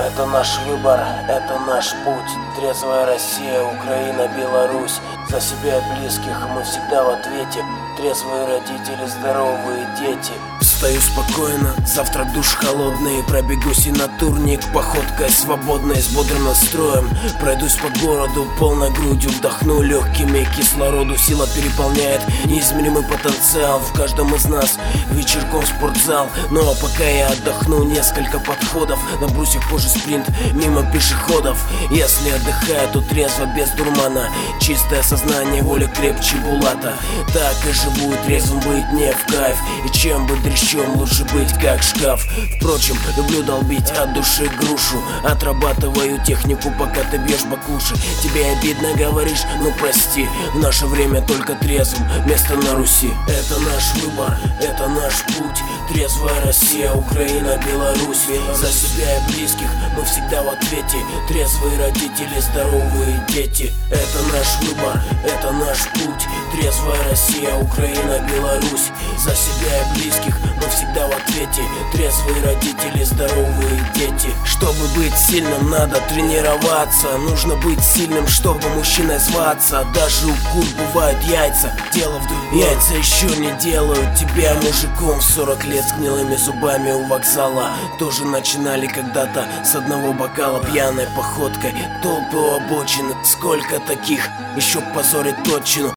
Это наш выбор, это наш путь. Трезвая Россия, Украина, Беларусь. За себя и близких мы всегда в ответе. Трезвые родители, здоровые дети. Встаю спокойно, завтра душ холодный. Пробегусь и на турник, походкой свободной, с бодрым настроем. Пройдусь по городу, полной грудью вдохну легкими кислороду. Сила переполняет неизмеримый потенциал в каждом из нас. Вечерком в спортзал, но пока я отдохну, несколько подходов. На брусьях позже спринт мимо пешеходов. Если отдыхаю, то трезво, без дурмана. Чистое сознание, воля крепче булата. Так и живу, трезвым быть не в кайф. И чем быть дрищом, лучше быть как шкаф. Впрочем, люблю долбить от души грушу. Отрабатываю технику, пока ты бьешь баклуши. Тебе обидно, говоришь, ну прости. В наше время только трезвым место на Руси. Это наш выбор, это наш путь. Трезвая Россия, Украина, Беларусь. За себя и близких мы всегда в ответе. Трезвые родители, здоровые дети. Это наш выбор, это наш путь. Трезвая Россия, Украина, Беларусь. За себя и близких мы всегда в ответе. Трезвые родители, здоровые дети. Чтобы быть сильным, надо тренироваться. Нужно быть сильным, чтобы мужчиной зваться. Даже у кур бывают яйца, дело в другом. Яйца еще не делают тебя мужиком. В 40 лет с гнилыми зубами у вокзала. Тоже начинали когда-то с одного бокала. Пьяной походкой, толпы у обочины. Сколько таких еще позорит отчину.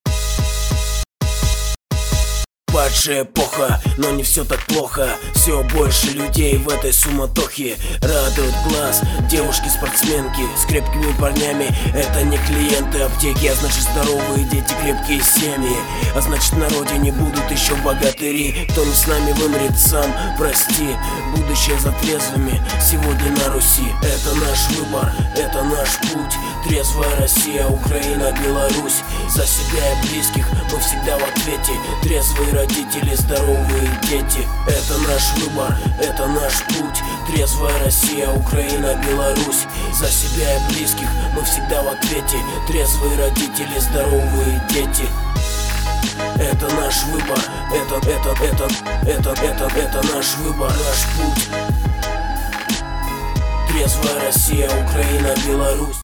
Падшая эпоха, но не все так плохо. Все больше людей в этой суматохе. Радует глаз девушки-спортсменки с крепкими парнями. Это не клиенты аптеки, а значит здоровые дети, крепкие семьи. А значит в народе не будут еще богатыри. Кто не с нами вымрет сам, прости. Будущее за трезвыми сегодня на Руси. Это наш выбор, это наш путь. Трезвая Россия, Украина, Беларусь. За себя и близких мы всегда в ответе. Трезвые родители, здоровые дети. Это наш выбор, это наш путь. Трезвая Россия, Украина, Беларусь. За себя и близких мы всегда в ответе. Трезвые родители, здоровые дети. Это наш выбор, это наш выбор, наш путь. Трезвая Россия, Украина, Беларусь.